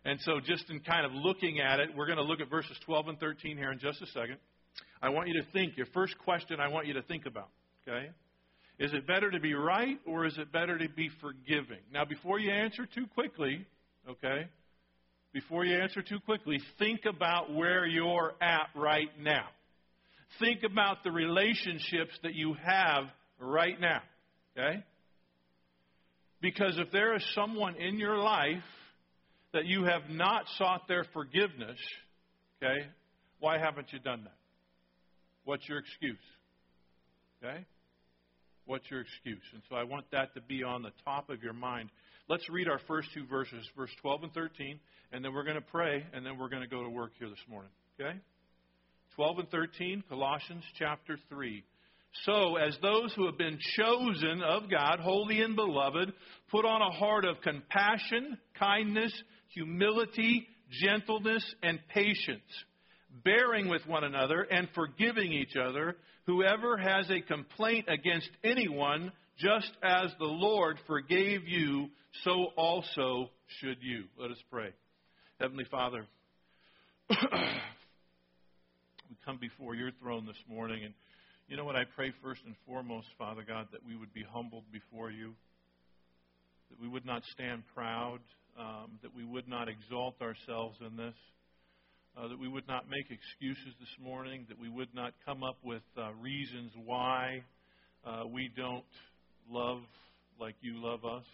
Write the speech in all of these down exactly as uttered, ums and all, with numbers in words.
And so just in kind of looking at it, we're going to look at verses twelve and thirteen here in just a second. I want you to think, your first question I want you to think about, okay? Is it better to be right or is it better to be forgiving? Now, before you answer too quickly, okay, before you answer too quickly, think about where you're at right now. Think about the relationships that you have right now, okay? Because if there is someone in your life that you have not sought their forgiveness, okay, why haven't you done that? What's your excuse? Okay? What's your excuse? And so I want that to be on the top of your mind. Let's read our first two verses, verse twelve and thirteen, and then we're going to pray, and then we're going to go to work here this morning. Okay? twelve and thirteen, Colossians chapter three. So, as those who have been chosen of God, holy and beloved, put on a heart of compassion, kindness, humility, gentleness, and patience, bearing with one another and forgiving each other. Whoever has a complaint against anyone, just as the Lord forgave you, so also should you. Let us pray. Heavenly Father, we come before your throne this morning, and you know what? I pray first and foremost, Father God, that we would be humbled before you, that we would not stand proud, um, that we would not exalt ourselves in this, uh, that we would not make excuses this morning, that we would not come up with uh, reasons why uh, we don't love like you love us.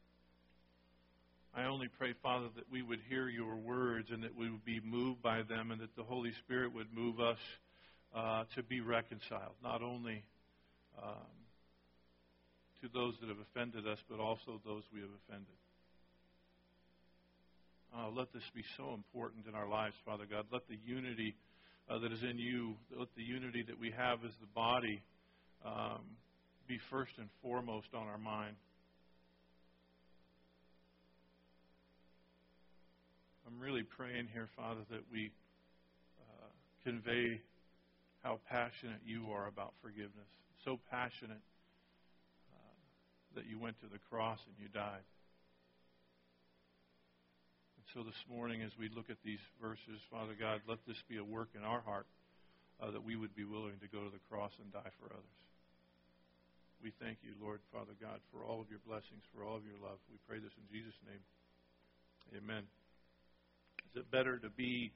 I only pray, Father, that we would hear your words and that we would be moved by them and that the Holy Spirit would move us uh, to be reconciled, not only um, to those that have offended us, but also those we have offended. Uh, let this be so important in our lives, Father God. Let the unity uh, that is in you, let the unity that we have as the body um, be first and foremost on our mind. I'm really praying here, Father, that we uh, convey how passionate you are about forgiveness. So passionate uh, that you went to the cross and you died. And so this morning, as we look at these verses, Father God, let this be a work in our heart uh, that we would be willing to go to the cross and die for others. We thank you, Lord, Father God, for all of your blessings, for all of your love. We pray this in Jesus' name. Amen. Is it better to be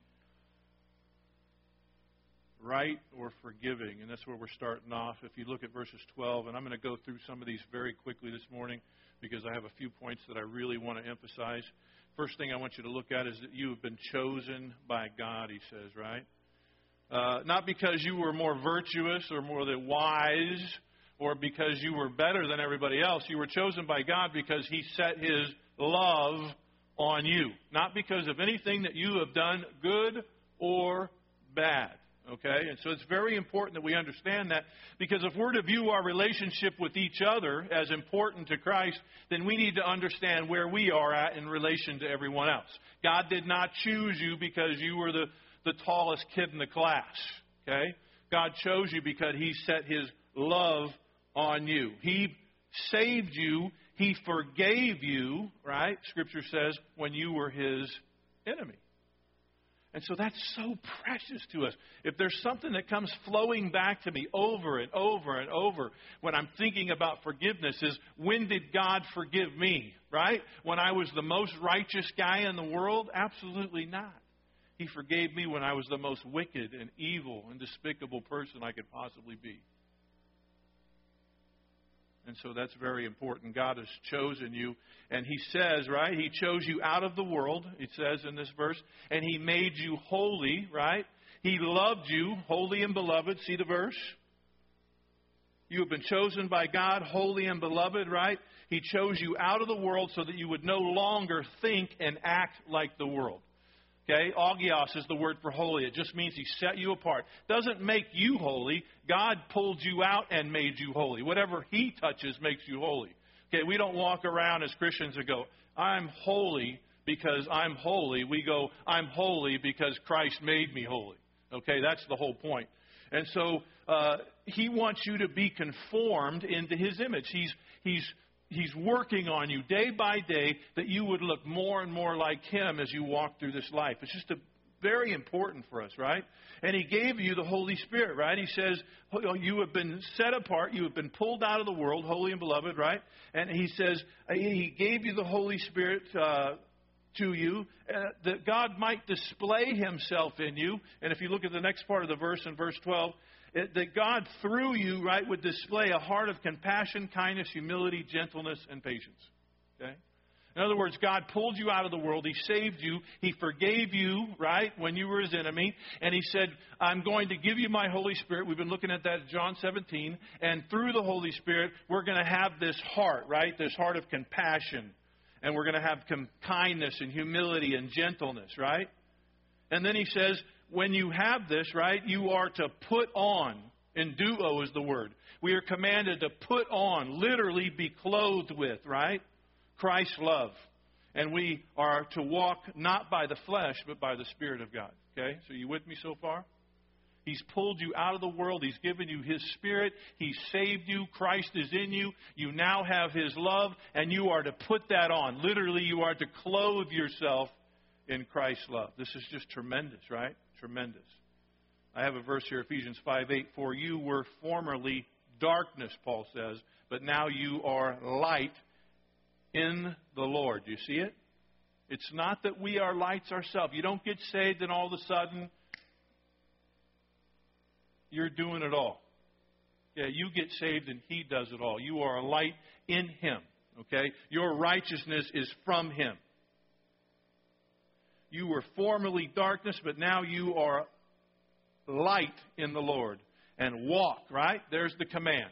right or forgiving? And that's where we're starting off. If you look at verses twelve, and I'm going to go through some of these very quickly this morning because I have a few points that I really want to emphasize. First thing I want you to look at is that you have been chosen by God, he says, right? Uh, not because you were more virtuous or more wise or because you were better than everybody else. You were chosen by God because he set his love on you, not because of anything that you have done, good or bad. Okay? And so it's very important that we understand that, because if we're to view our relationship with each other as important to Christ, then we need to understand where we are at in relation to everyone else. God did not choose you because you were the, the tallest kid in the class. Okay? God chose you because he set his love on you. He saved you. He forgave you, right? Scripture says, when you were his enemy. And so that's so precious to us. If there's something that comes flowing back to me over and over and over when I'm thinking about forgiveness is, when did God forgive me, right? When I was the most righteous guy in the world? Absolutely not. He forgave me when I was the most wicked and evil and despicable person I could possibly be. And so that's very important. God has chosen you. And he says, right, he chose you out of the world, it says in this verse, and he made you holy, right? He loved you, holy and beloved. See the verse? You have been chosen by God, holy and beloved, right? He chose you out of the world so that you would no longer think and act like the world. Okay, agios is the word for holy. It just means he set you apart. Doesn't make you holy. God pulled you out and made you holy. Whatever he touches makes you holy. Okay, we don't walk around as Christians and go, I'm holy because I'm holy. We go, I'm holy because Christ made me holy. Okay, that's the whole point. And so uh, he wants you to be conformed into his image. He's he's He's working on you day by day that you would look more and more like Him as you walk through this life. It's just a, very important for us, right? And He gave you the Holy Spirit, right? He says, you have been set apart. You have been pulled out of the world, holy and beloved, right? And He says, He gave you the Holy Spirit uh, to you, uh, that God might display Himself in you. And if you look at the next part of the verse in verse twelve, it, that God through you, right, would display a heart of compassion, kindness, humility, gentleness, and patience. Okay? In other words, God pulled you out of the world. He saved you. He forgave you, right, when you were His enemy. And He said, I'm going to give you my Holy Spirit. We've been looking at that in John seventeen. And through the Holy Spirit, we're going to have this heart, right, this heart of compassion. And we're going to have com- kindness and humility and gentleness, right? And then He says, when you have this, right, you are to put on. Enduo is the word. We are commanded to put on, literally be clothed with, right? Christ's love. And we are to walk not by the flesh, but by the Spirit of God. Okay? So you with me so far? He's pulled you out of the world. He's given you His Spirit. He saved you. Christ is in you. You now have His love, and you are to put that on. Literally, you are to clothe yourself in Christ's love. This is just tremendous, right? Tremendous. I have a verse here, Ephesians five eight. For you were formerly darkness, Paul says, but now you are light in the Lord. Do you see it? It's not that we are lights ourselves. You don't get saved and all of a sudden you're doing it all. Yeah, you get saved and He does it all. You are a light in Him. Okay? Your righteousness is from Him. You were formerly darkness, but now you are light in the Lord. And walk, right? There's the command.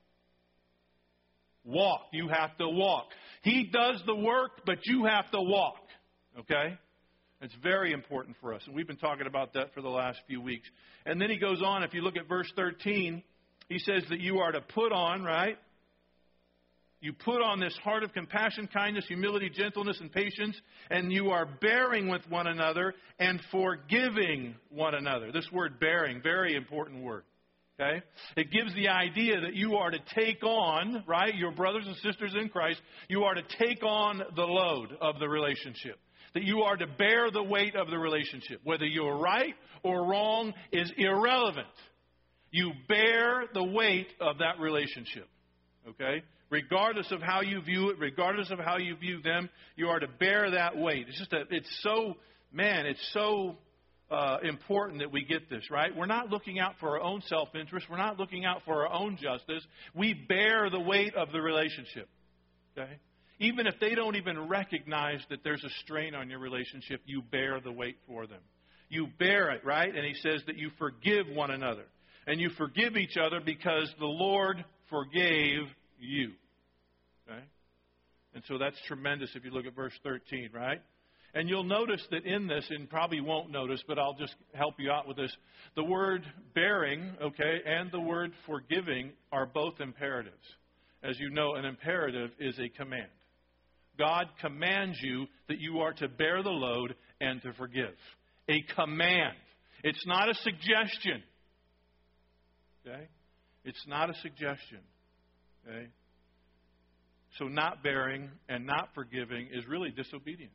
Walk. You have to walk. He does the work, but you have to walk. Okay? It's very important for us. And we've been talking about that for the last few weeks. And then he goes on, if you look at verse thirteen, he says that you are to put on, right? You put on this heart of compassion, kindness, humility, gentleness, and patience, and you are bearing with one another and forgiving one another. This word bearing, very important word. Okay? It gives the idea that you are to take on, right, your brothers and sisters in Christ, you are to take on the load of the relationship. That you are to bear the weight of the relationship. Whether you're right or wrong is irrelevant. You bear the weight of that relationship. Okay? Regardless of how you view it, regardless of how you view them, you are to bear that weight. It's just that it's so, man, it's so uh, important that we get this, right? We're not looking out for our own self-interest. We're not looking out for our own justice. We bear the weight of the relationship. Okay? Even if they don't even recognize that there's a strain on your relationship, you bear the weight for them. You bear it, right? And he says that you forgive one another. And you forgive each other because the Lord forgave you. Okay? And so that's tremendous if you look at verse thirteen, right? And you'll notice that in this, and probably won't notice, but I'll just help you out with this. The word bearing, okay, and the word forgiving are both imperatives. As you know, an imperative is a command. God commands you that you are to bear the load and to forgive. A command. It's not a suggestion. Okay? It's not a suggestion. Okay? So not bearing and not forgiving is really disobedience.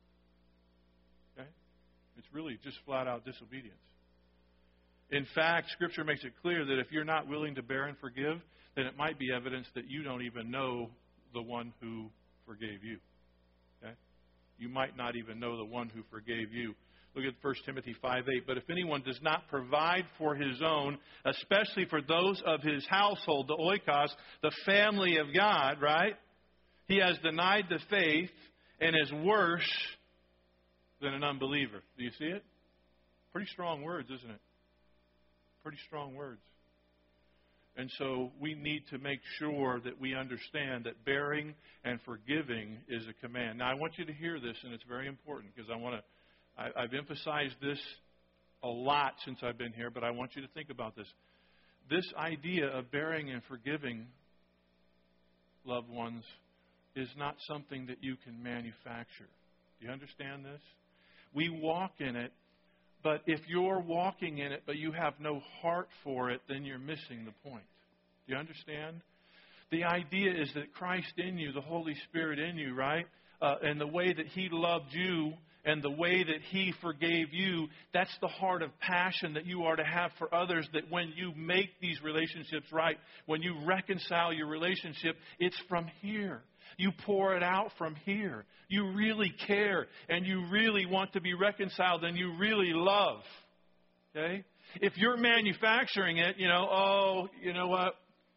Okay? It's really just flat out disobedience. In fact, Scripture makes it clear that if you're not willing to bear and forgive, then it might be evidence that you don't even know the one who forgave you. Okay? You might not even know the one who forgave you. Look at First Timothy five eight. But if anyone does not provide for his own, especially for those of his household, the oikos, the family of God, right? He has denied the faith and is worse than an unbeliever. Do you see it? Pretty strong words, isn't it? Pretty strong words. And so we need to make sure that we understand that bearing and forgiving is a command. Now, I want you to hear this, and it's very important because I want to. I, I've emphasized this a lot since I've been here, but I want you to think about this. This idea of bearing and forgiving loved ones is not something that you can manufacture. Do you understand this? We walk in it, but if you're walking in it, but you have no heart for it, then you're missing the point. Do you understand? The idea is that Christ in you, the Holy Spirit in you, right? Uh, and the way that He loved you and the way that He forgave you, that's the heart of passion that you are to have for others, that when you make these relationships right, when you reconcile your relationship, it's from here. You pour it out from here. You really care and you really want to be reconciled and you really love. Okay? If you're manufacturing it, you know, oh, you know what?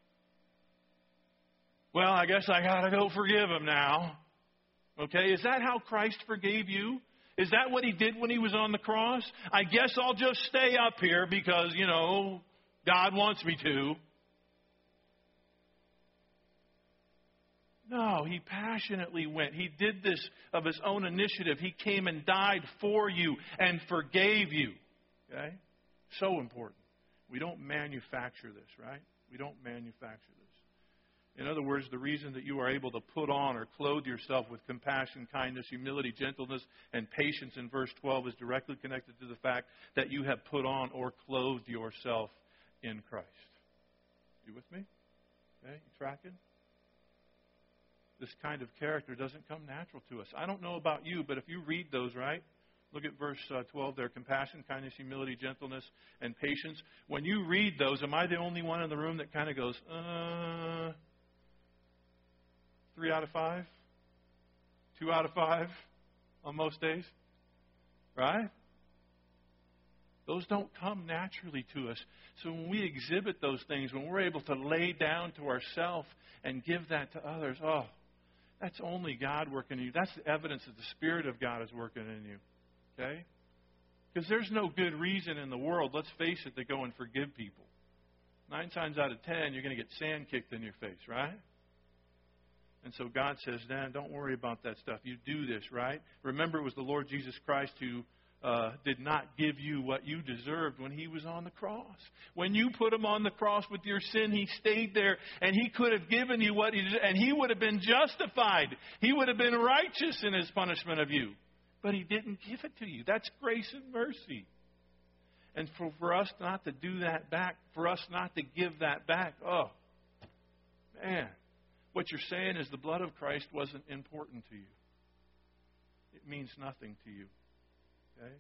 Well, I guess I got to go forgive him now. Okay? Is that how Christ forgave you? Is that what He did when He was on the cross? I guess I'll just stay up here because, you know, God wants me to. No, He passionately went. He did this of His own initiative. He came and died for you and forgave you. Okay? So important. We don't manufacture this, right? We don't manufacture this. In other words, the reason that you are able to put on or clothe yourself with compassion, kindness, humility, gentleness, and patience in verse twelve is directly connected to the fact that you have put on or clothed yourself in Christ. You with me? Okay, you tracking? This kind of character doesn't come natural to us. I don't know about you, but if you read those, right? Look at verse uh, twelve there. Compassion, kindness, humility, gentleness, and patience. When you read those, am I the only one in the room that kind of goes, uh... Three out of five? Two out of five on most days? Right? Those don't come naturally to us. So when we exhibit those things, when we're able to lay down to ourselves and give that to others, oh, that's only God working in you. That's the evidence that the Spirit of God is working in you. Okay? Because there's no good reason in the world, let's face it, to go and forgive people. Nine times out of ten, you're going to get sand kicked in your face, right? And so God says, Dan, don't worry about that stuff. You do this, right? Remember, it was the Lord Jesus Christ who uh, did not give you what you deserved when He was on the cross. When you put Him on the cross with your sin, He stayed there, and He could have given you what He deserved, and He would have been justified. He would have been righteous in His punishment of you. But He didn't give it to you. That's grace and mercy. And for, for us not to do that back, for us not to give that back, oh, man. What you're saying is the blood of Christ wasn't important to you. It means nothing to you. Okay?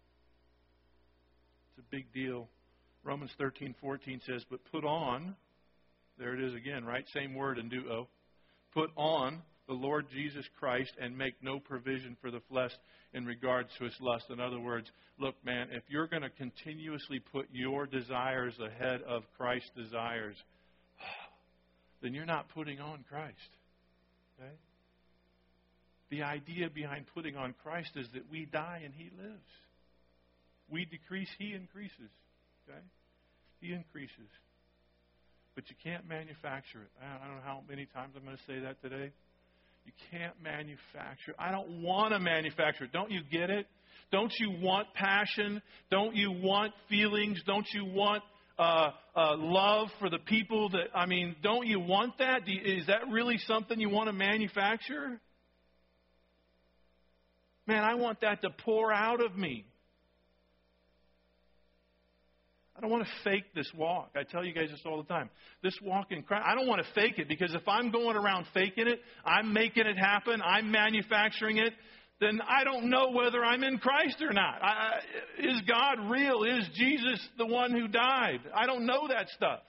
It's a big deal. Romans thirteen fourteen says, but put on, there it is again, right? Same word in duo. Put on the Lord Jesus Christ and make no provision for the flesh in regards to its lust. In other words, look, man, if you're going to continuously put your desires ahead of Christ's desires, then you're not putting on Christ. Okay? The idea behind putting on Christ is that we die and He lives. We decrease, He increases. Okay? He increases. But you can't manufacture it. I don't know how many times I'm going to say that today. You can't manufacture it. I don't want to manufacture it. Don't you get it? Don't you want passion? Don't you want feelings? Don't you want Uh, uh, love for the people that, I mean, don't you want that? Do you, is that really something you want to manufacture? Man, I want that to pour out of me. I don't want to fake this walk. I tell you guys this all the time. This walk in Christ, I don't want to fake it, because if I'm going around faking it, I'm making it happen, I'm manufacturing it, then I don't know whether I'm in Christ or not. I, is God real? Is Jesus the one who died? I don't know that stuff.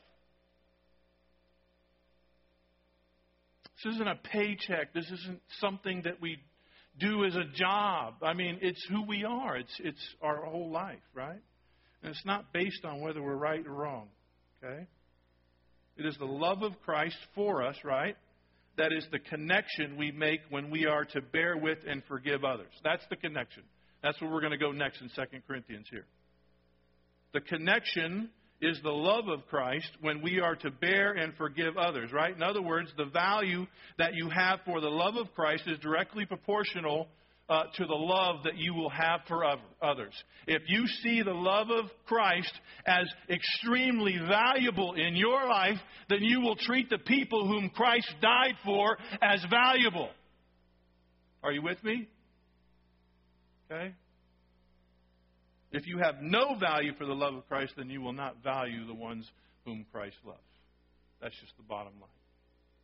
This isn't a paycheck. This isn't something that we do as a job. I mean, it's who we are. It's it's our whole life, right? And it's not based on whether we're right or wrong. Okay? It is the love of Christ for us, right? That is the connection we make when we are to bear with and forgive others. That's the connection. That's where we're going to go next in Second Corinthians here. The connection is the love of Christ when we are to bear and forgive others, right? In other words, the value that you have for the love of Christ is directly proportional uh, to the love that you will have for others. If you see the love of Christ as extremely valuable in your life, then you will treat the people whom Christ died for as valuable. Are you with me? Okay? If you have no value for the love of Christ, then you will not value the ones whom Christ loves. That's just the bottom line.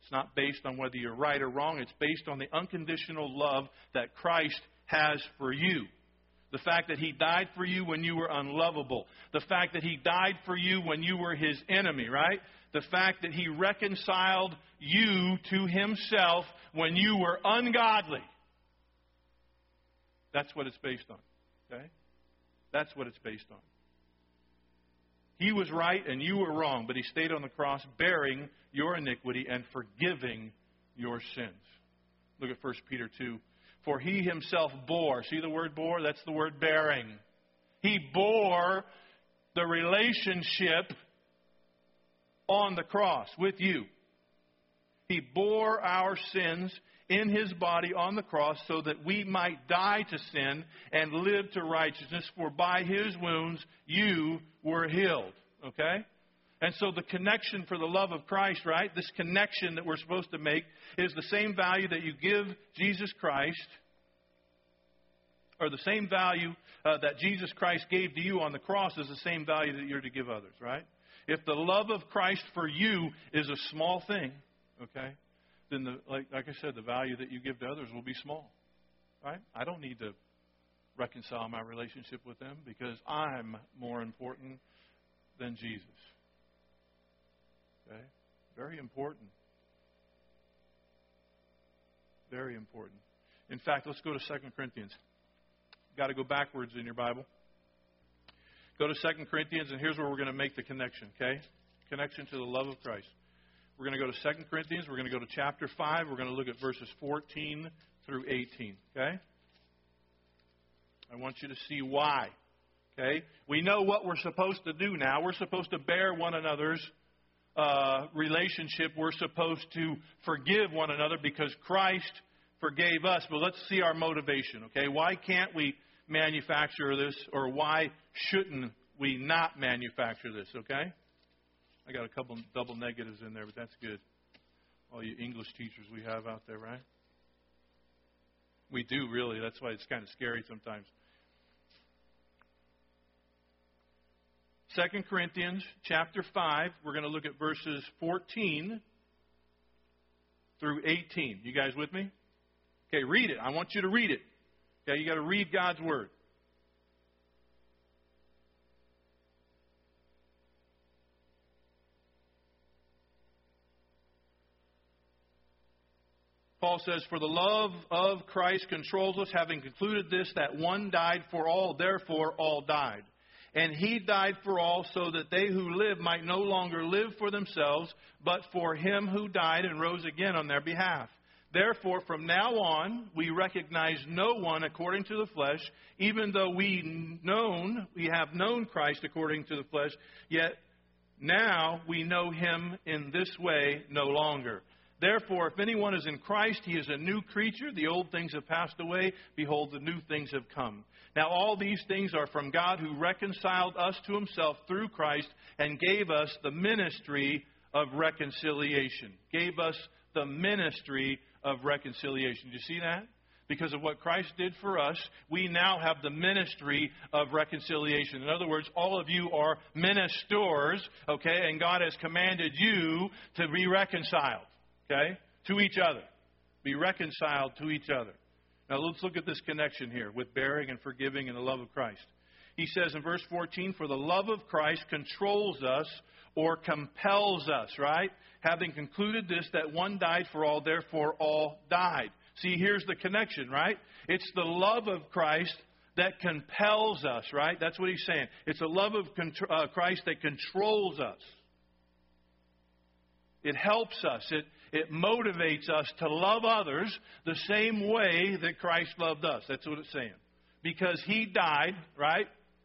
It's not based on whether you're right or wrong. It's based on the unconditional love that Christ has for you. The fact that He died for you when you were unlovable. The fact that He died for you when you were His enemy, right? The fact that He reconciled you to Himself when you were ungodly. That's what it's based on. Okay? That's what it's based on. He was right and you were wrong, but He stayed on the cross bearing your iniquity and forgiving your sins. Look at First Peter two. For He Himself bore, see the word bore? That's the word bearing. He bore the relationship on the cross with you. He bore our sins in His body on the cross so that we might die to sin and live to righteousness. For by His wounds you were healed. Okay? And so the connection for the love of Christ, right? This connection that we're supposed to make is the same value that you give Jesus Christ, or the same value uh, that Jesus Christ gave to you on the cross is the same value that you're to give others, right? If the love of Christ for you is a small thing, okay, then the, like, like I said, the value that you give to others will be small, right? I don't need to reconcile my relationship with them because I'm more important than Jesus. Okay? Very important. Very important. In fact, let's go to Second Corinthians. You've got to go backwards in your Bible. Go to Second Corinthians, and here's where we're going to make the connection, okay? Connection to the love of Christ. We're going to go to Second Corinthians. We're going to go to chapter five. We're going to look at verses fourteen through eighteen, okay? I want you to see why, okay? We know what we're supposed to do now. We're supposed to bear one another's Uh, relationship. We're supposed to forgive one another because Christ forgave us. But let's see our motivation, okay? Why can't we manufacture this, or why shouldn't we not manufacture this, okay? I got a couple double negatives in there, but that's good. All you English teachers we have out there, right? We do, really. That's why it's kind of scary sometimes. Second Corinthians chapter five, we're going to look at verses fourteen through eighteen. You guys with me? Okay, read it. I want you to read it. Okay, you got to read God's Word. Paul says, for the love of Christ controls us, having concluded this, that one died for all, therefore all died. And He died for all, so that they who live might no longer live for themselves, but for Him who died and rose again on their behalf. Therefore, from now on, we recognize no one according to the flesh, even though we known we have known Christ according to the flesh, yet now we know Him in this way no longer. Therefore, if anyone is in Christ, he is a new creature. The old things have passed away. Behold, the new things have come. Now, all these things are from God, who reconciled us to Himself through Christ and gave us the ministry of reconciliation. Gave us the ministry of reconciliation. Do you see that? Because of what Christ did for us, we now have the ministry of reconciliation. In other words, all of you are ministers, okay, and God has commanded you to be reconciled. Okay? To each other. Be reconciled to each other. Now let's look at this connection here with bearing and forgiving and the love of Christ. He says in verse fourteen, for the love of Christ controls us or compels us, right? Having concluded this, that one died for all, therefore all died. See, here's the connection, right? It's the love of Christ that compels us, right? That's what he's saying. It's the love of uh, Christ that controls us. It helps us. It It motivates us to love others the same way that Christ loved us. That's what it's saying. Because He died, right?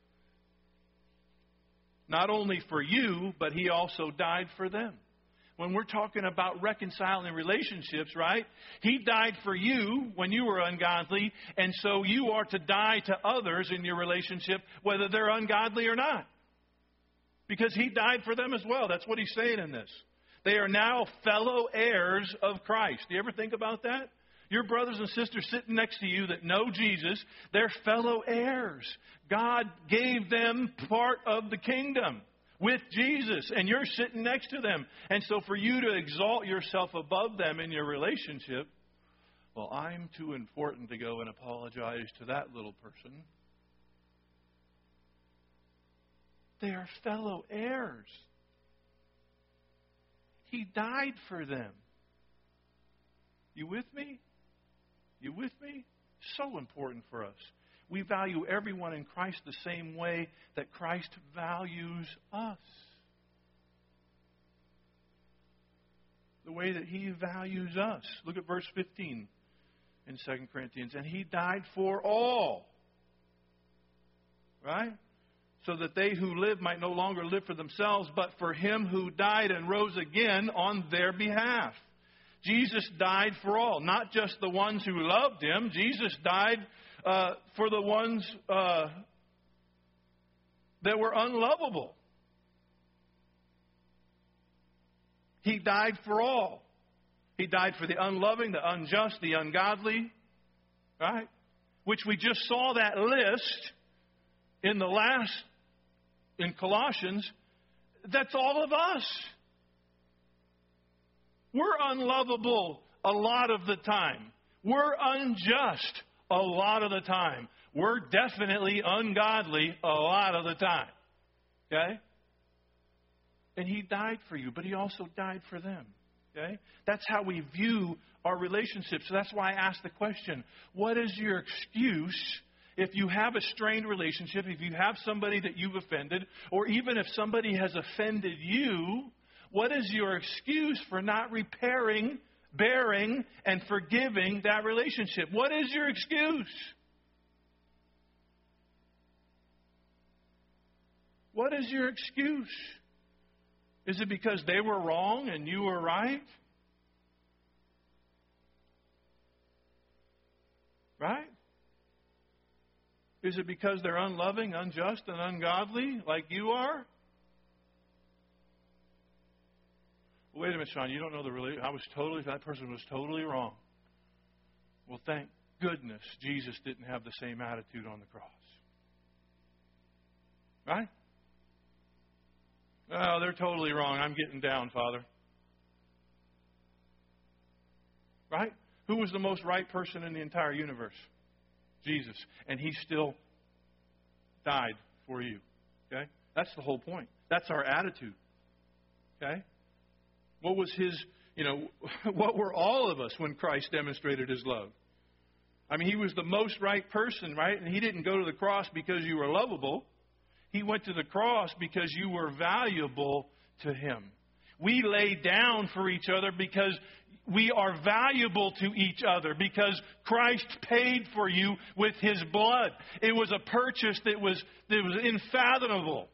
Not only for you, but He also died for them. When we're talking about reconciling relationships, right? He died for you when you were ungodly, and so you are to die to others in your relationship, whether they're ungodly or not. Because He died for them as well. That's what He's saying in this. They are now fellow heirs of Christ. Do you ever think about that? Your brothers and sisters sitting next to you that know Jesus, they're fellow heirs. God gave them part of the kingdom. with Jesus, and you're sitting next to them. And so for you to exalt yourself above them in your relationship, well, I'm too important to go and apologize to that little person. They are fellow heirs. He died for them. You with me? You with me? So important for us. We value everyone in Christ the same way that Christ values us. The way that He values us. Look at verse fifteen in Second Corinthians. And He died for all. Right? So that they who live might no longer live for themselves, but for Him who died and rose again on their behalf. Jesus died for all, not just the ones who loved Him. Jesus died uh, for the ones uh, that were unlovable. He died for all. He died for the unloving, the unjust, the ungodly, right? Which we just saw that list in the last, in Colossians. That's all of us. We're unlovable a lot of the time. We're unjust a lot of the time. We're definitely ungodly a lot of the time. Okay? And He died for you, but He also died for them. Okay? That's how we view our relationships. So that's why I asked the question, what is your excuse if you have a strained relationship, if you have somebody that you've offended, or even if somebody has offended you? What is your excuse for not repairing, bearing, and forgiving that relationship? What is your excuse? What is your excuse? Is it because they were wrong and you were right? Right? Is it because they're unloving, unjust, and ungodly like you are? Wait a minute, Sean, you don't know the really. I was totally, that person was totally wrong. Well, thank goodness Jesus didn't have the same attitude on the cross. Right? Oh, they're totally wrong. I'm getting down, Father. Right? Who was the most right person in the entire universe? Jesus. And He still died for you. Okay? That's the whole point. That's our attitude. Okay? What was His, you know, what were all of us when Christ demonstrated His love? I mean, He was the most right person, right? And He didn't go to the cross because you were lovable. He went to the cross because you were valuable to Him. We lay down for each other because we are valuable to each other, because Christ paid for you with His blood. It was a purchase that was, that was unfathomable.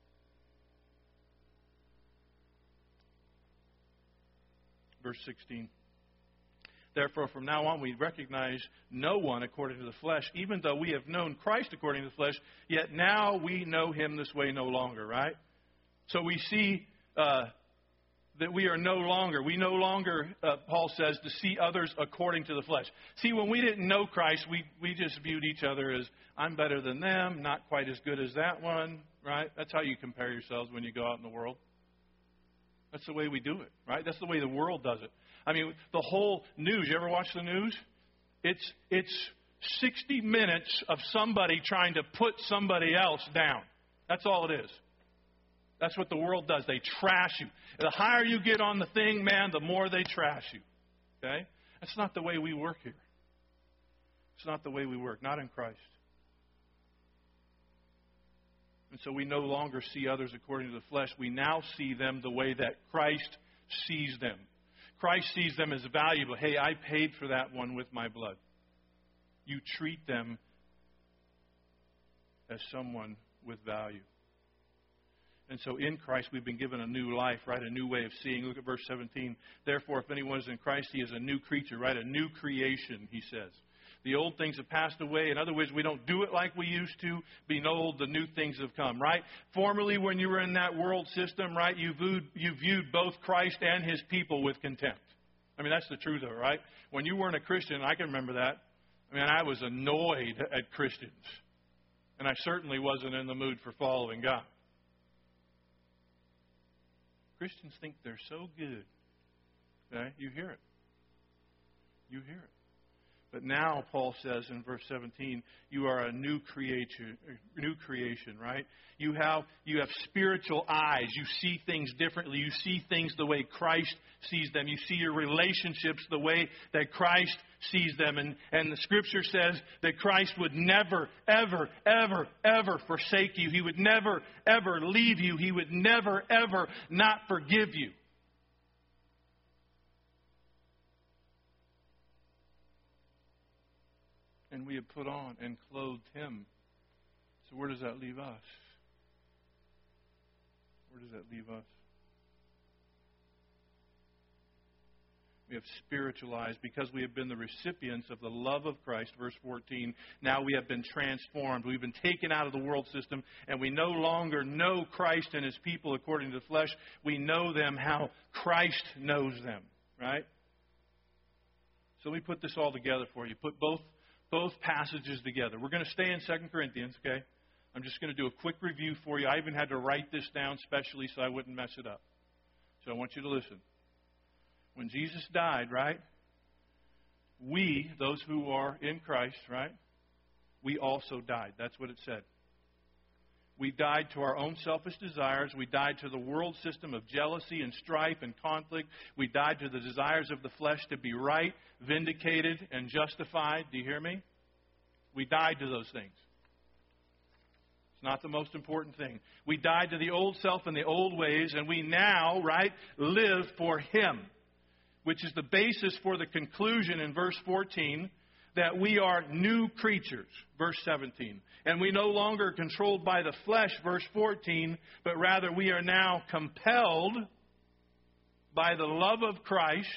Verse sixteen. Therefore, from now on, we recognize no one according to the flesh, even though we have known Christ according to the flesh, yet now we know Him this way no longer, right? So we see uh, that we are no longer, we no longer, uh, Paul says, to see others according to the flesh. See, when we didn't know Christ, we, we just viewed each other as, I'm better than them, not quite as good as that one, right? That's how you compare yourselves when you go out in the world. That's the way we do it, right? That's the way the world does it. I mean, the whole news, you ever watch the news? It's it's sixty minutes of somebody trying to put somebody else down. That's all it is. That's what the world does. They trash you. The higher you get on the thing, man, the more they trash you. Okay? That's not the way we work here. It's not the way we work, not in Christ. And so we no longer see others according to the flesh. We now see them the way that Christ sees them. Christ sees them as valuable. Hey, I paid for that one with my blood. You treat them as someone with value. And so in Christ we've been given a new life, right? A new way of seeing. Look at verse seventeen. Therefore, if anyone is in Christ, he is a new creature, right? A new creation, he says. The old things have passed away. In other words, we don't do it like we used to. Behold, the new things have come, right? Formerly, when you were in that world system, right, you viewed, you viewed both Christ and His people with contempt. I mean, that's the truth of it, right? When you weren't a Christian, I can remember that. I mean, I was annoyed at Christians. And I certainly wasn't in the mood for following God. Christians think they're so good. Okay? You hear it. You hear it. But now, Paul says in verse seventeen, you are a new creation, new creation, right? You have you have spiritual eyes. You see things differently. You see things the way Christ sees them. You see your relationships the way that Christ sees them. And, and the Scripture says that Christ would never, ever, ever, ever forsake you. He would never, ever leave you. He would never, ever not forgive you. And we have put on and clothed Him. So where does that leave us? Where does that leave us? We have spiritualized because we have been the recipients of the love of Christ. Verse fourteen, now we have been transformed. We've been taken out of the world system, and we no longer know Christ and His people according to the flesh. We know them how Christ knows them, right? So we put this all together for you. Put both Both passages together. We're going to stay in Second Corinthians, okay? I'm just going to do a quick review for you. I even had to write this down specially so I wouldn't mess it up. So I want you to listen. When Jesus died, right, we, those who are in Christ, right, we also died. That's what it said. We died to our own selfish desires. We died to the world system of jealousy and strife and conflict. We died to the desires of the flesh to be right, vindicated, and justified. Do you hear me? We died to those things. It's not the most important thing. We died to the old self and the old ways, and we now, right, live for Him, which is the basis for the conclusion in verse fourteen that we are new creatures, verse seventeen. And we no longer are controlled by the flesh, verse fourteen, but rather we are now compelled by the love of Christ,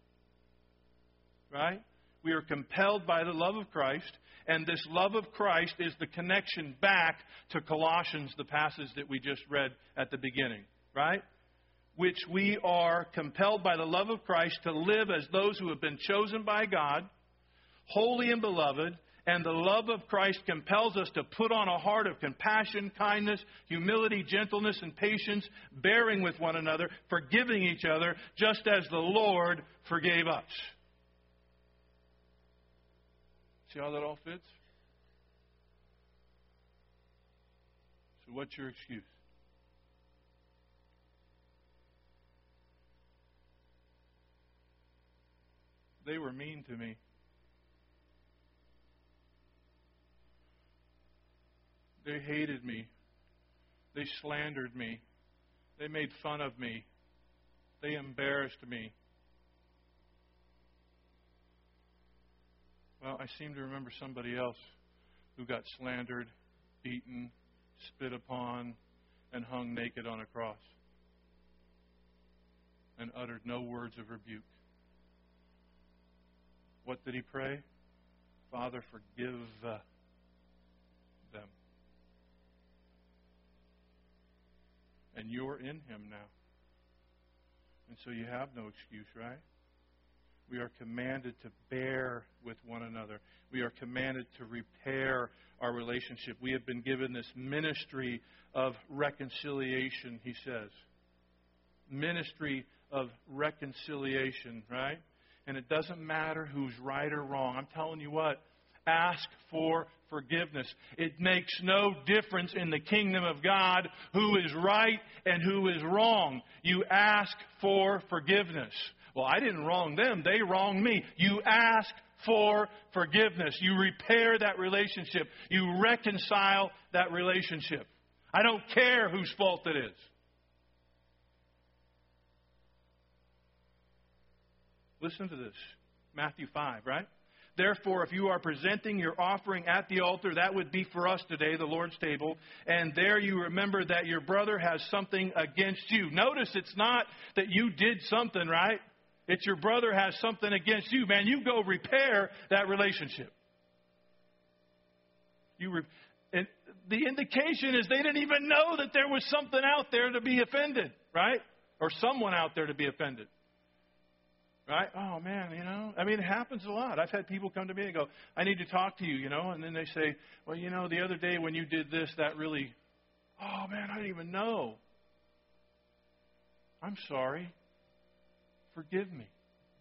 right? We are compelled by the love of Christ, and this love of Christ is the connection back to Colossians, the passage that we just read at the beginning, right? Which we are compelled by the love of Christ to live as those who have been chosen by God, holy and beloved, and the love of Christ compels us to put on a heart of compassion, kindness, humility, gentleness, and patience, bearing with one another, forgiving each other, just as the Lord forgave us. See how that all fits? So what's your excuse? They were mean to me. They hated me. They slandered me. They made fun of me. They embarrassed me. Well, I seem to remember somebody else who got slandered, beaten, spit upon, and hung naked on a cross and uttered no words of rebuke. What did he pray? Father, forgive uh, them. And you're in Him now. And so you have no excuse, right? We are commanded to bear with one another. We are commanded to repair our relationship. We have been given this ministry of reconciliation, he says. Ministry of reconciliation, right? And it doesn't matter who's right or wrong. I'm telling you what, ask for forgiveness. It makes no difference in the kingdom of God who is right and who is wrong. You ask for forgiveness. Well, I didn't wrong them. They wronged me. You ask for forgiveness. You repair that relationship. You reconcile that relationship. I don't care whose fault it is. Listen to this. Matthew five, right? Therefore, if you are presenting your offering at the altar, that would be for us today, the Lord's table, and there you remember that your brother has something against you. Notice it's not that you did something, right? It's your brother has something against you. Man, you go repair that relationship. You re- and the indication is they didn't even know that there was something out there to be offended, right? Or someone out there to be offended. Right? Oh, man, you know, I mean, it happens a lot. I've had people come to me and go, I need to talk to you, you know, and then they say, well, you know, the other day when you did this, that really, oh, man, I didn't even know. I'm sorry. Forgive me.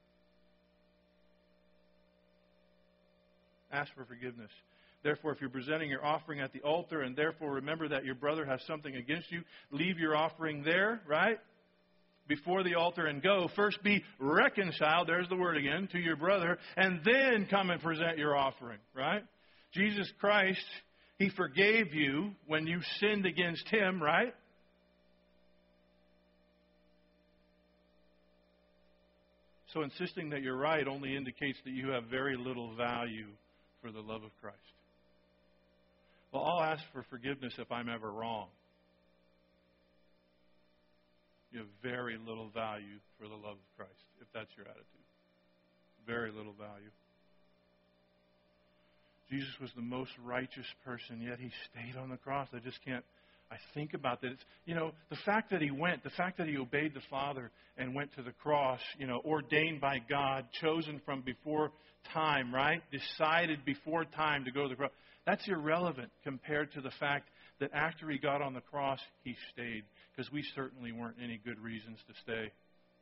Ask for forgiveness. Therefore, if you're presenting your offering at the altar and therefore remember that your brother has something against you, leave your offering there, right? Before the altar and go. First be reconciled, there's the word again, to your brother, and then come and present your offering, right? Jesus Christ, He forgave you when you sinned against Him, right? So insisting that you're right only indicates that you have very little value for the love of Christ. Well, I'll ask for forgiveness if I'm ever wrong. You have very little value for the love of Christ, if that's your attitude. Very little value. Jesus was the most righteous person, yet He stayed on the cross. I just can't, I think about that. It's, you know, the fact that He went, the fact that He obeyed the Father and went to the cross, you know, ordained by God, chosen from before time, right? Decided before time to go to the cross. That's irrelevant compared to the fact that after He got on the cross, He stayed. Because we certainly weren't any good reasons to stay.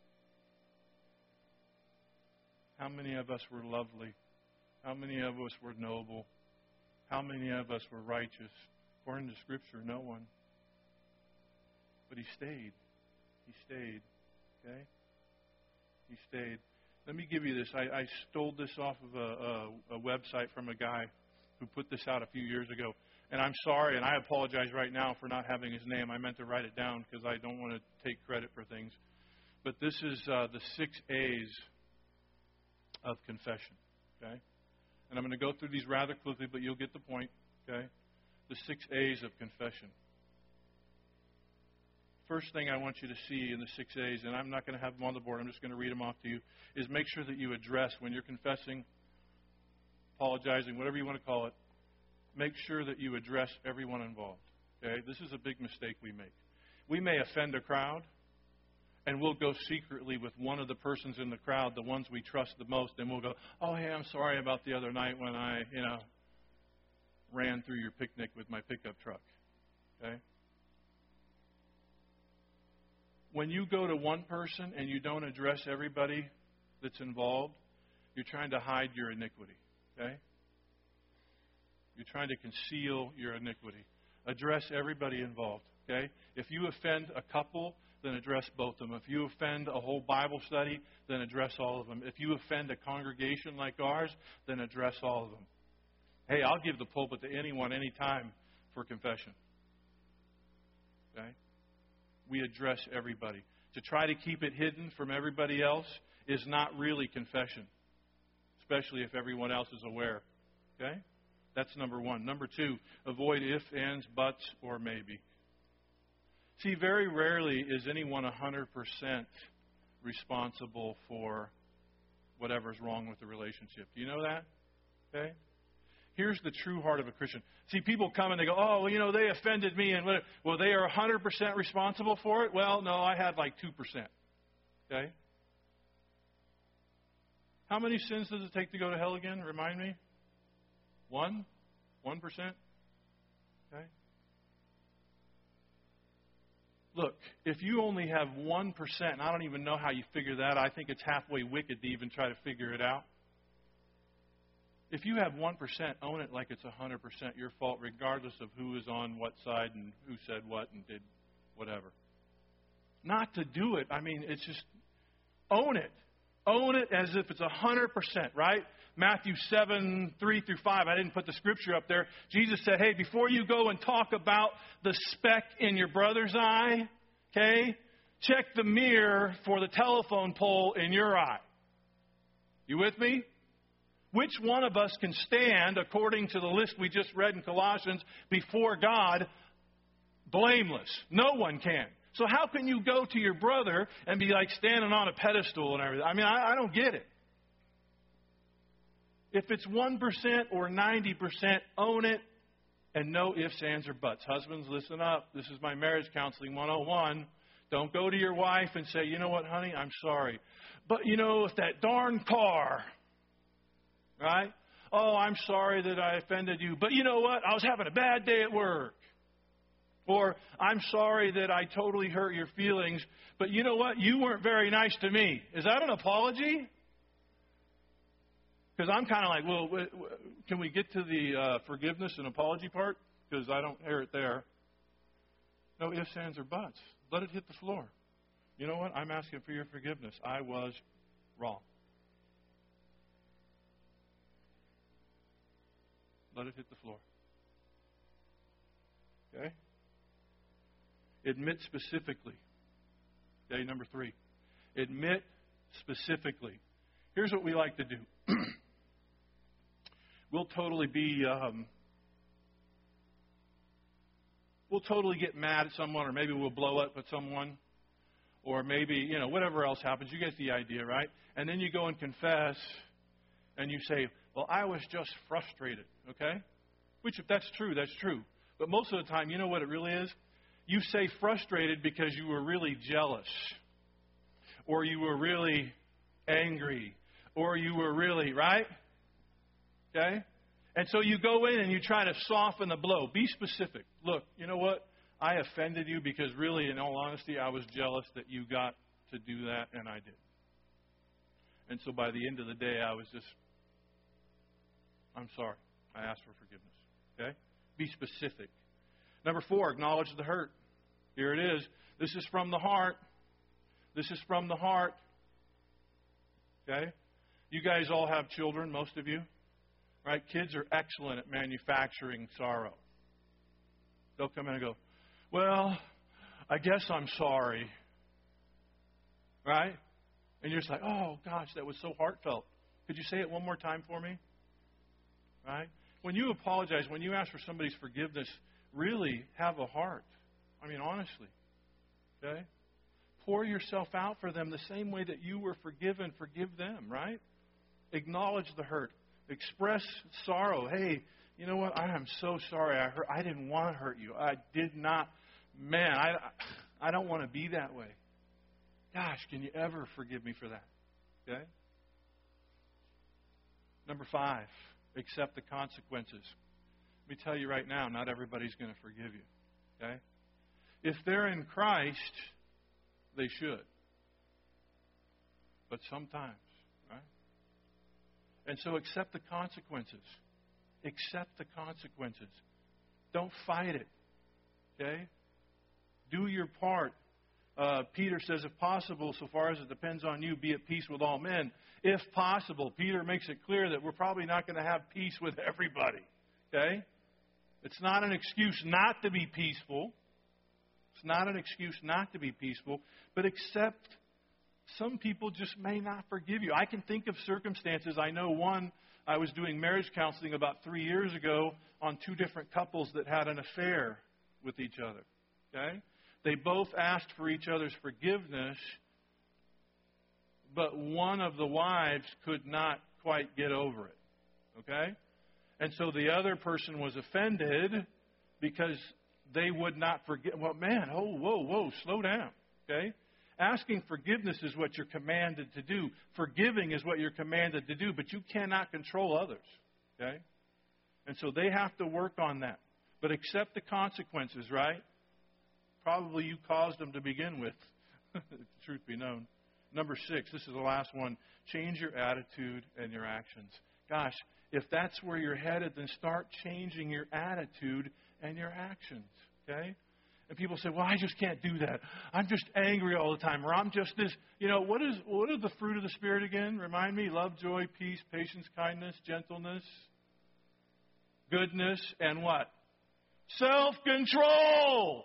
How many of us were lovely? How many of us were noble? How many of us were righteous? According to Scripture, no one. But He stayed. He stayed. Okay? He stayed. Let me give you this. I, I stole this off of a, a, a website from a guy who put this out a few years ago. And I'm sorry, and I apologize right now for not having his name. I meant to write it down because I don't want to take credit for things. But this is uh, the six A's of confession. Okay? And I'm going to go through these rather quickly, but you'll get the point. Okay? The six A's of confession. First thing I want you to see in the six A's, and I'm not going to have them on the board, I'm just going to read them off to you, is make sure that you address, when you're confessing, apologizing, whatever you want to call it, make sure that you address everyone involved. Okay? This is a big mistake we make. We may offend a crowd, and we'll go secretly with one of the persons in the crowd, the ones we trust the most, and we'll go, oh, hey, I'm sorry about the other night when I, you know, ran through your picnic with my pickup truck. Okay? When you go to one person and you don't address everybody that's involved, you're trying to hide your iniquity. Okay? You're trying to conceal your iniquity. Address everybody involved. Okay? If you offend a couple, then address both of them. If you offend a whole Bible study, then address all of them. If you offend a congregation like ours, then address all of them. Hey, I'll give the pulpit to anyone, anytime for confession. Okay? We address everybody. To try to keep it hidden from everybody else is not really confession, especially if everyone else is aware. Okay? That's number one. Number two, avoid ifs, ands, buts, or maybe. See, very rarely is anyone one hundred percent responsible for whatever's wrong with the relationship. Do you know that? Okay? Here's the true heart of a Christian. See, people come and they go, oh, well, you know, they offended me. and whatever. Well, they are one hundred percent responsible for it? Well, no, I had like two percent. Okay? How many sins does it take to go to hell again? Remind me. One? One percent? Okay? Look, if you only have one percent, and I don't even know how you figure that. I think it's halfway wicked to even try to figure it out. If you have one percent, own it like it's one hundred percent your fault, regardless of who is on what side and who said what and did whatever. Not to do it, I mean, it's just own it. Own it as if it's one hundred percent, right? Matthew seven, three through five. I didn't put the scripture up there. Jesus said, hey, before you go and talk about the speck in your brother's eye, okay, check the mirror for the telephone pole in your eye. You with me? Which one of us can stand, according to the list we just read in Colossians, before God blameless? No one can. So how can you go to your brother and be like standing on a pedestal and everything? I mean, I, I don't get it. If it's one percent or ninety percent, own it and no ifs, ands, or buts. Husbands, listen up. This is my marriage counseling one oh one. Don't go to your wife and say, you know what, honey, I'm sorry. But, you know, if that darn car, right? Oh, I'm sorry that I offended you. But you know what? I was having a bad day at work. Or, I'm sorry that I totally hurt your feelings, but you know what? You weren't very nice to me. Is that an apology? Because I'm kind of like, well, can we get to the uh, forgiveness and apology part? Because I don't hear it there. No ifs, ands, or buts. Let it hit the floor. You know what? I'm asking for your forgiveness. I was wrong. Let it hit the floor. Okay? Admit specifically. Okay, number three. Admit specifically. Here's what we like to do. We'll totally be, um, we'll totally get mad at someone, or maybe we'll blow up at someone, or maybe, you know, whatever else happens. You get the idea, right? And then you go and confess, and you say, well, I was just frustrated, okay? Which, if that's true, that's true. But most of the time, you know what it really is? You say frustrated because you were really jealous, or you were really angry, or you were really, right? Okay? And so you go in and you try to soften the blow. Be specific. Look, you know what? I offended you because really, in all honesty, I was jealous that you got to do that and I did. And so by the end of the day, I was just, I'm sorry. I asked for forgiveness. Okay? Be specific. Number four, acknowledge the hurt. Here it is. This is from the heart. This is from the heart. Okay? You guys all have children, most of you. Right? Kids are excellent at manufacturing sorrow. They'll come in and go, well, I guess I'm sorry. Right? And you're just like, oh, gosh, that was so heartfelt. Could you say it one more time for me? Right? When you apologize, when you ask for somebody's forgiveness, really have a heart. I mean, honestly. Okay? Pour yourself out for them the same way that you were forgiven. Forgive them, right? Acknowledge the hurt. Express sorrow. Hey, you know what? I am so sorry. I hurt. I didn't want to hurt you. I did not. Man, I, I don't want to be that way. Gosh, can you ever forgive me for that? Okay? Number five, accept the consequences. Let me tell you right now, not everybody's going to forgive you. Okay? If they're in Christ, they should. But sometimes, right? And so accept the consequences. Accept the consequences. Don't fight it. Okay? Do your part. Uh, Peter says, if possible, so far as it depends on you, be at peace with all men. If possible. Peter makes it clear that we're probably not going to have peace with everybody. Okay? It's not an excuse not to be peaceful. It's not an excuse not to be peaceful. But accept some people just may not forgive you. I can think of circumstances. I know one, I was doing marriage counseling about three years ago on two different couples that had an affair with each other. Okay? They both asked for each other's forgiveness, but one of the wives could not quite get over it. Okay? And so the other person was offended because they would not forgive. Well, man, oh, whoa, whoa, slow down. Okay? Asking forgiveness is what you're commanded to do. Forgiving is what you're commanded to do, but you cannot control others. Okay? And so they have to work on that. But accept the consequences, right? Probably you caused them to begin with, if the truth be known. Number six, this is the last one. Change your attitude and your actions. Gosh, if that's where you're headed, then start changing your attitude and your actions. Okay? And people say, well, I just can't do that. I'm just angry all the time. Or I'm just this. You know, what is what are the fruit of the Spirit again? Remind me. Love, joy, peace, patience, kindness, gentleness, goodness, and what? Self-control.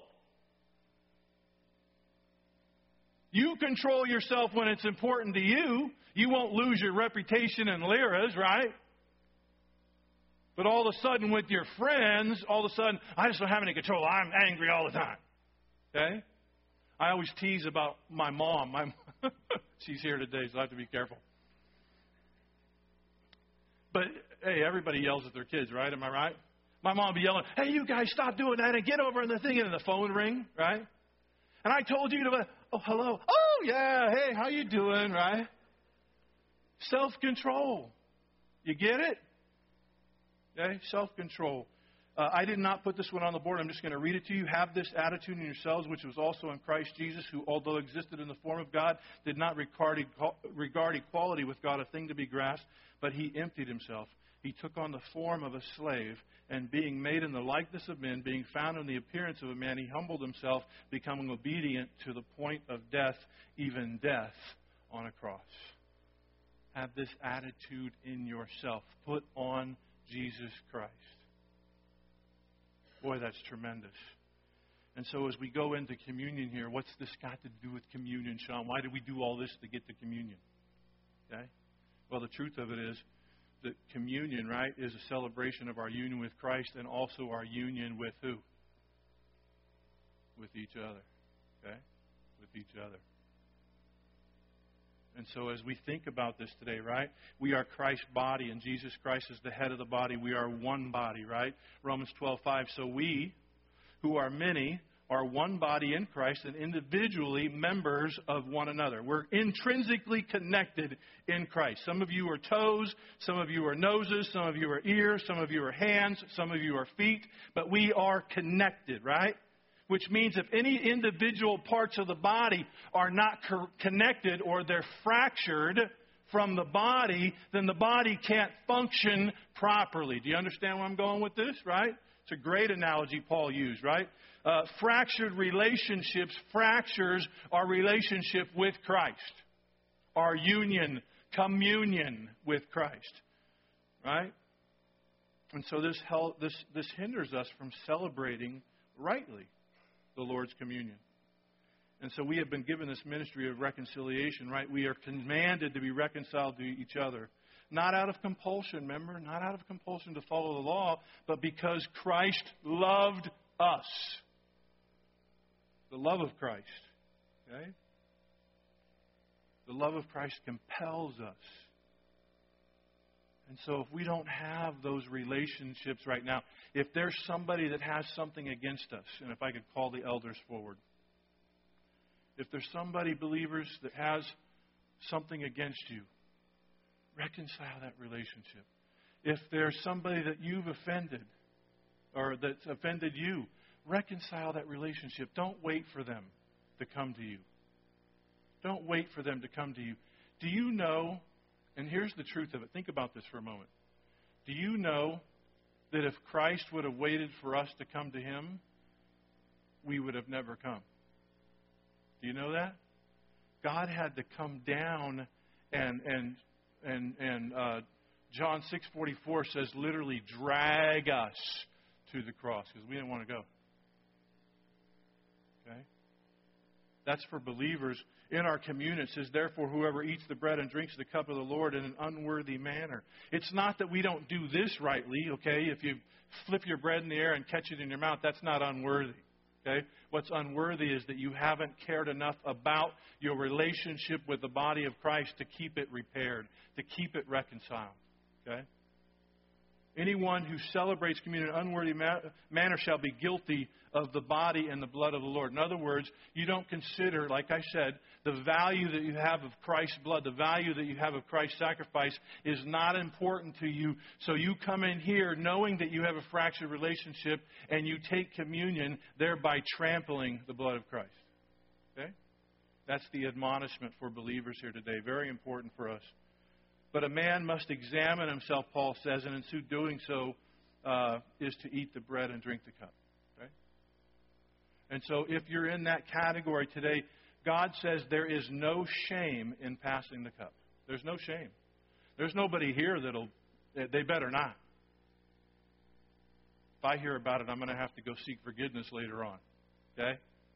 You control yourself when it's important to you. You won't lose your reputation in liras, right? But all of a sudden with your friends, all of a sudden, I just don't have any control. I'm angry all the time. Okay? I always tease about my mom. My, she's here today, so I have to be careful. But, hey, everybody yells at their kids, right? Am I right? My mom would be yelling, hey, you guys, stop doing that and get over in the thing, and the phone ring, right? And I told you to, oh, hello. Oh, yeah, hey, how you doing, right? Self-control. You get it? Okay, self-control. Uh, I did not put this one on the board. I'm just going to read it to you. Have this attitude in yourselves, which was also in Christ Jesus, who, although existed in the form of God, did not regard, regard equality with God a thing to be grasped, but he emptied himself. He took on the form of a slave, and being made in the likeness of men, being found in the appearance of a man, he humbled himself, becoming obedient to the point of death, even death on a cross. Have this attitude in yourself. Put on Jesus Christ. Boy, that's tremendous. And so as we go into communion here, what's this got to do with communion, Sean? Why did we do all this to get to communion? Okay? Well, the truth of it is that communion, right, is a celebration of our union with Christ and also our union with who? With each other. Okay? With each other. And so as we think about this today, right, we are Christ's body, and Jesus Christ is the head of the body. We are one body, right? Romans twelve five. So we, who are many, are one body in Christ and individually members of one another. We're intrinsically connected in Christ. Some of you are toes, some of you are noses, some of you are ears, some of you are hands, some of you are feet, but we are connected, right? Which means if any individual parts of the body are not co- connected or they're fractured from the body, then the body can't function properly. Do you understand where I'm going with this, right? It's a great analogy Paul used, right? Uh, fractured relationships fractures our relationship with Christ. Our union, communion with Christ, right? And so this hel- this this hinders us from celebrating rightly the Lord's communion. And so we have been given this ministry of reconciliation, right? We are commanded to be reconciled to each other. Not out of compulsion, remember? Not out of compulsion to follow the law, but because Christ loved us. The love of Christ. Okay? The love of Christ compels us. And so if we don't have those relationships right now, if there's somebody that has something against us, and if I could call the elders forward, if there's somebody, believers, that has something against you, reconcile that relationship. If there's somebody that you've offended or that's offended you, reconcile that relationship. Don't wait for them to come to you. Don't wait for them to come to you. Do you know, and here's the truth of it. Think about this for a moment. Do you know that if Christ would have waited for us to come to Him, we would have never come? Do you know that? God had to come down, and and and and uh, John six forty-four says literally drag us to the cross because we didn't want to go. Okay, that's for believers. In our communion, it says, therefore, whoever eats the bread and drinks the cup of the Lord in an unworthy manner. It's not that we don't do this rightly, okay? If you flip your bread in the air and catch it in your mouth, that's not unworthy, okay? What's unworthy is that you haven't cared enough about your relationship with the body of Christ to keep it repaired, to keep it reconciled, okay? Anyone who celebrates communion in an unworthy manner shall be guilty of the body and the blood of the Lord. In other words, you don't consider, like I said, the value that you have of Christ's blood, the value that you have of Christ's sacrifice is not important to you. So you come in here knowing that you have a fractured relationship and you take communion, thereby trampling the blood of Christ. Okay? That's the admonishment for believers here today. Very important for us. But a man must examine himself, Paul says, and in so doing so uh, is to eat the bread and drink the cup. Okay? And so if you're in that category today, God says there is no shame in passing the cup. There's no shame. There's nobody here that'll, they better not. If I hear about it, I'm going to have to go seek forgiveness later on. Okay?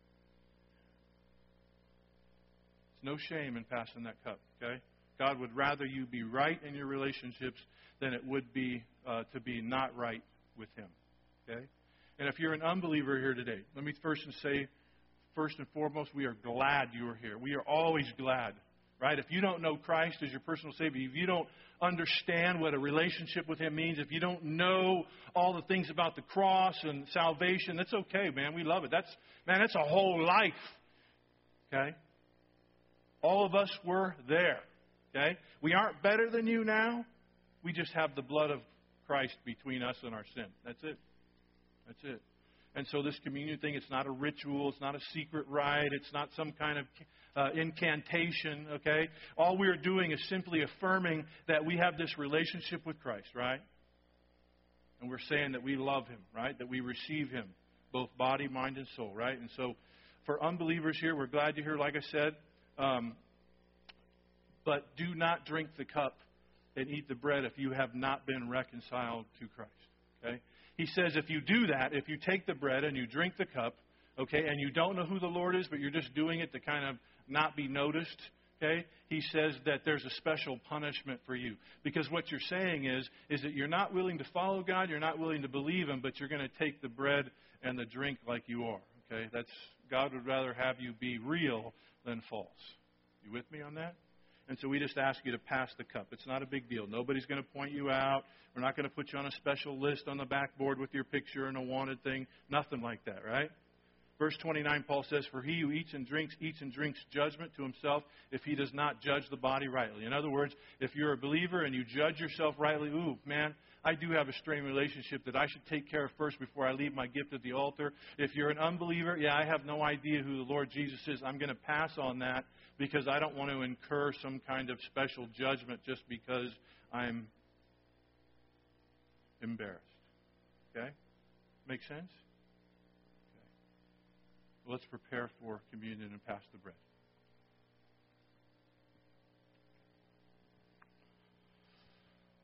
There's no shame in passing that cup. Okay? God would rather you be right in your relationships than it would be uh, to be not right with Him. Okay? And if you're an unbeliever here today, let me first and say, first and foremost, we are glad you are here. We are always glad, right? If you don't know Christ as your personal Savior, if you don't understand what a relationship with Him means, if you don't know all the things about the cross and salvation, that's okay, man. We love it. That's, man, that's a whole life. Okay? All of us were there. Okay? We aren't better than you now. We just have the blood of Christ between us and our sin. That's it. That's it. And so this communion thing, it's not a ritual. It's not a secret rite. It's not some kind of uh, incantation, okay? All we're doing is simply affirming that we have this relationship with Christ, right? And we're saying that we love Him, right? That we receive Him, both body, mind, and soul, right? And so for unbelievers here, we're glad you're here, like I said. Um, but do not drink the cup and eat the bread if you have not been reconciled to Christ, okay? He says if you do that, if you take the bread and you drink the cup, okay, and you don't know who the Lord is, but you're just doing it to kind of not be noticed, okay, he says that there's a special punishment for you. Because what you're saying is, is that you're not willing to follow God, you're not willing to believe Him, but you're going to take the bread and the drink like you are, okay? That's God would rather have you be real than false. You with me on that? And so we just ask you to pass the cup. It's not a big deal. Nobody's going to point you out. We're not going to put you on a special list on the backboard with your picture and a wanted thing. Nothing like that, right? Verse twenty-nine, Paul says, for he who eats and drinks, eats and drinks judgment to himself if he does not judge the body rightly. In other words, if you're a believer and you judge yourself rightly, ooh, man, I do have a strained relationship that I should take care of first before I leave my gift at the altar. If you're an unbeliever, yeah, I have no idea who the Lord Jesus is. I'm going to pass on that because I don't want to incur some kind of special judgment just because I'm embarrassed. Okay? Make sense? Okay. Well, let's prepare for communion and pass the bread.